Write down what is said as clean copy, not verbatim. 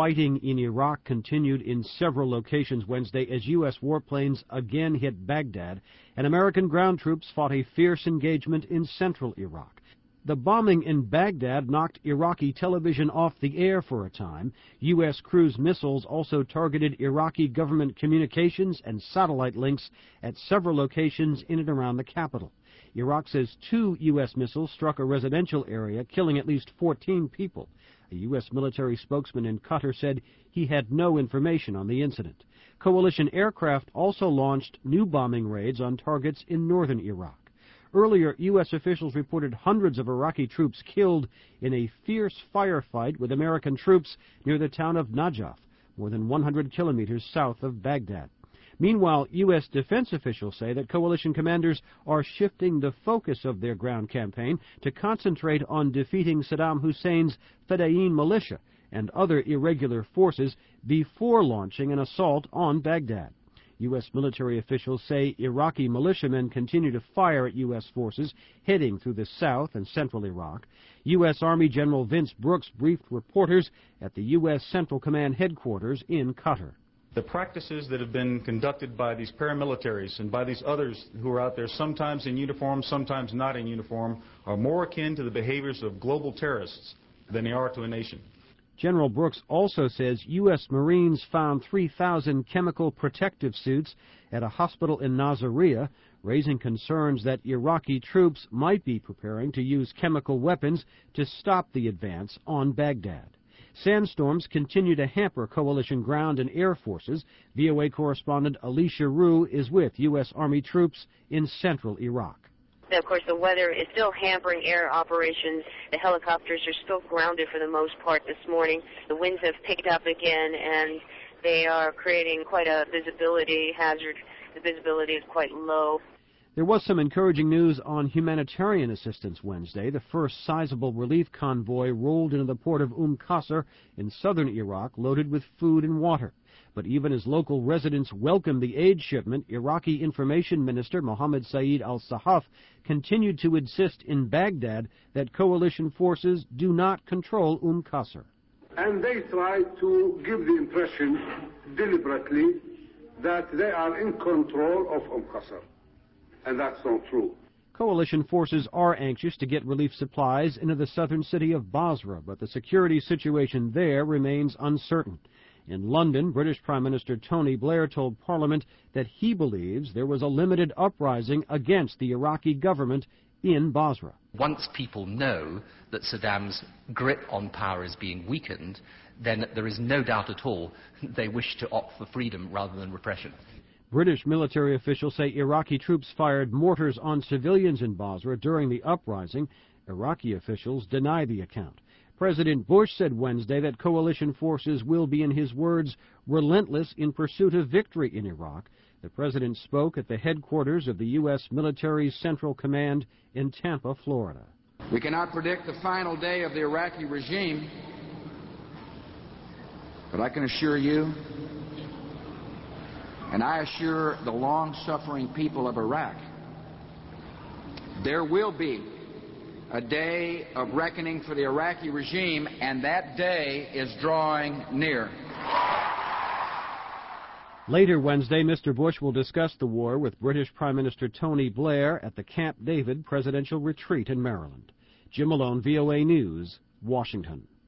fighting in Iraq continued in several locations Wednesday as U.S. warplanes again hit Baghdad, and American ground troops fought a fierce engagement in central Iraq. The bombing in Baghdad knocked Iraqi television off the air for a time. U.S. cruise missiles also targeted Iraqi government communications and satellite links at several locations in and around the capital. Iraq says 2 U.S. missiles struck a residential area, killing at least 14 people. A U.S. military spokesman in Qatar said he had no information on the incident. Coalition aircraft also launched new bombing raids on targets in northern Iraq. Earlier, U.S. officials reported hundreds of Iraqi troops killed in a fierce firefight with American troops near the town of Najaf, more than 100 kilometers south of Baghdad. Meanwhile, U.S. defense officials say that coalition commanders are shifting the focus of their ground campaign to concentrate on defeating Saddam Hussein's Fedayeen militia and other irregular forces before launching an assault on Baghdad. U.S. military officials say Iraqi militiamen continue to fire at U.S. forces heading through the south and central Iraq. U.S. Army General Vince Brooks briefed reporters at the U.S. Central Command headquarters in Qatar. The practices that have been conducted by these paramilitaries and by these others who are out there, sometimes in uniform, sometimes not in uniform, are more akin to the behaviors of global terrorists than they are to a nation. General Brooks also says U.S. Marines found 3,000 chemical protective suits at a hospital in Nasiriyah, raising concerns that Iraqi troops might be preparing to use chemical weapons to stop the advance on Baghdad. Sandstorms continue to hamper coalition ground and air forces. VOA correspondent Alicia Rue is with U.S. Army troops in central Iraq. Of course, the weather is still hampering air operations. The helicopters are still grounded for the most part this morning. The winds have picked up again, and they are creating quite a visibility hazard. The visibility is quite low. There was some encouraging news on humanitarian assistance Wednesday. The first sizable relief convoy rolled into the port of Qasr in southern Iraq, loaded with food and water. But even as local residents welcomed the aid shipment, Iraqi Information Minister Mohammed Saeed al-Sahaf continued to insist in Baghdad that coalition forces do not control Qasr. And they try to give the impression deliberately that they are in control of Qasr. And that's not true. Coalition forces are anxious to get relief supplies into the southern city of Basra, but the security situation there remains uncertain. In London, British Prime Minister Tony Blair told Parliament that he believes there was a limited uprising against the Iraqi government in Basra. Once people know that Saddam's grip on power is being weakened, then there is no doubt at all they wish to opt for freedom rather than repression. British military officials say Iraqi troops fired mortars on civilians in Basra during the uprising. Iraqi officials deny the account. President Bush said Wednesday that coalition forces will be, in his words, relentless in pursuit of victory in Iraq. The president spoke at the headquarters of the U.S. military's Central Command in Tampa, Florida. We cannot predict the final day of the Iraqi regime, but I can assure you, and I assure the long-suffering people of Iraq, there will be a day of reckoning for the Iraqi regime, and that day is drawing near. Later Wednesday, Mr. Bush will discuss the war with British Prime Minister Tony Blair at the Camp David presidential retreat in Maryland. Jim Malone, VOA News, Washington.